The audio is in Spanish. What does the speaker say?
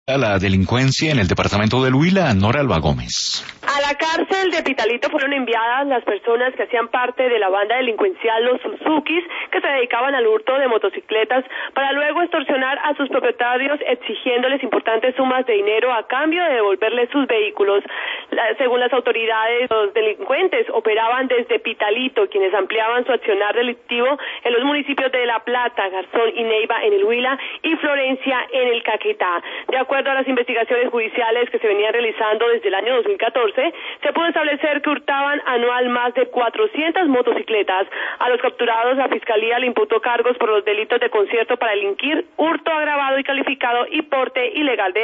A la delincuencia en el departamento del Huila, Nora Alba Gómez. A la cárcel de Pitalito fueron enviadas las personas que hacían parte de la banda delincuencial Los Suzukis, que se dedicaban al hurto de motocicletas para luego extorsionar a sus propietarios exigiéndoles importantes sumas de dinero a cambio de devolverles sus vehículos. Según las autoridades, los delincuentes operaban desde Pitalito, quienes ampliaban su accionar delictivo en los municipios de La Plata, Garzón y Neiva en el Huila y Florencia en el Caquetá. De acuerdo a las investigaciones judiciales que se venían realizando desde el año 2014, se pudo establecer que hurtaban anual más de 400 motocicletas. A los capturados, la Fiscalía le imputó cargos por los delitos de concierto para delinquir, hurto agravado y calificado y porte ilegal de